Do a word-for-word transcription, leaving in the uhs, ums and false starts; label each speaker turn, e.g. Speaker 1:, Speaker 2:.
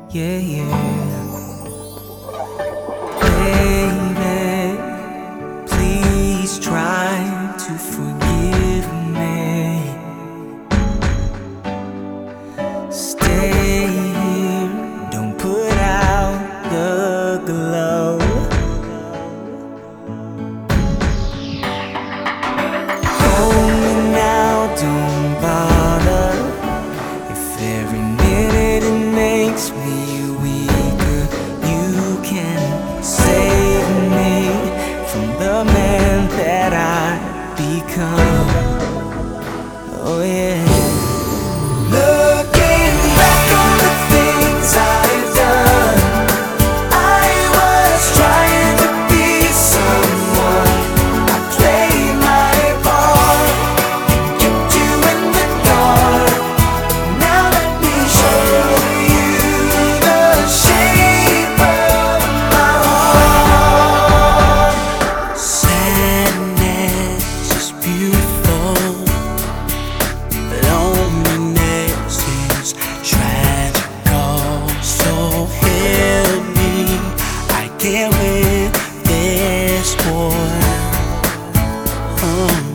Speaker 1: Yeah, yeah. Baby, please try to forgive me. Stay here, don't put out the glow. Hold me now, don't bother. If every minute it makes me weaker, you can save me from the man that I become. Oh yeah. Looking back on the things I've done, I was trying to be someone. I played my part, kept you in the dark. Now let me show you the shape of my heart. Sadness is beautiful, loneliness is tragical. So help me, I can't win this war. Oh.